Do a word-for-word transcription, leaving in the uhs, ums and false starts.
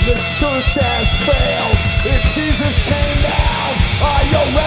The church has failed. If Jesus came down, are you